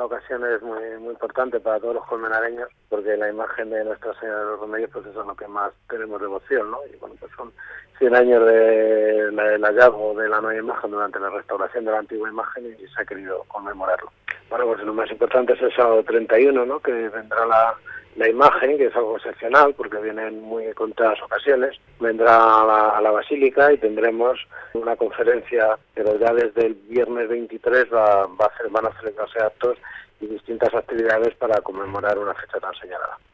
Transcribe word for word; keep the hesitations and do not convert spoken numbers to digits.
ocasión es muy muy importante para todos los colmenareños, porque la imagen de Nuestra Señora de los Remedios pues eso es lo que más tenemos devoción, ¿no? Y bueno, pues son cien años de la, del hallazgo de la nueva imagen durante la restauración de la antigua imagen y se ha querido conmemorarlo. Bueno, pues lo más importante es el sábado treinta y uno, ¿no? Que vendrá la la imagen, que es algo excepcional porque viene en muy contadas ocasiones, vendrá a la, a la Basílica y tendremos una conferencia, pero ya desde el viernes veintitrés va, va a hacer, van a celebrarse actos y distintas actividades para conmemorar una fecha tan señalada.